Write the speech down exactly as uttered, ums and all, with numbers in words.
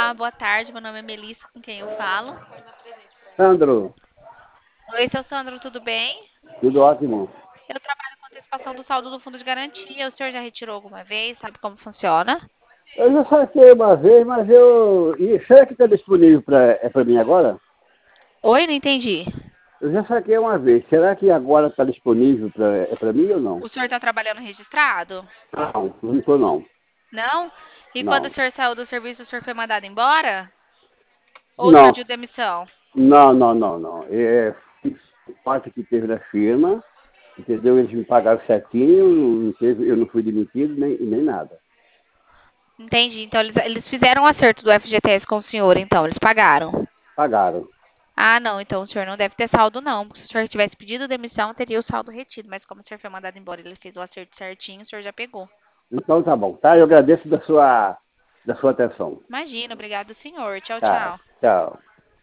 Olá, boa tarde. Meu nome é Melissa, com quem eu falo. Sandro, Oi, seu Sandro, tudo bem? tudo ótimo. Eu trabalho com antecipação do saldo do fundo de garantia. O senhor já retirou alguma vez? Sabe como funciona? Eu já saquei uma vez, mas eu. E será que está disponível para é para mim agora? Oi, não entendi. Eu já saquei uma vez. Será que agora está disponível para é para mim ou não? O senhor está trabalhando registrado? Não, não estou não. Não? E quando o Não. senhor saiu do serviço, o senhor foi mandado embora? Ou o senhor Não, pediu demissão? não, não, não, não. É parte que teve na firma, entendeu? Eles me pagaram certinho, não teve, eu não fui demitido nem, nem nada. Entendi. Então eles, eles fizeram o acerto do F G T S com o senhor, então eles pagaram. Pagaram. Ah, não, então o senhor não deve ter saldo, não. Porque se o senhor tivesse pedido demissão, teria o saldo retido. Mas como o senhor foi mandado embora e ele fez o acerto certinho, o senhor já pegou. Então tá bom, tá? Eu agradeço da sua, da sua atenção. Imagina, obrigado, senhor. Tchau, Tá, tchau. tchau.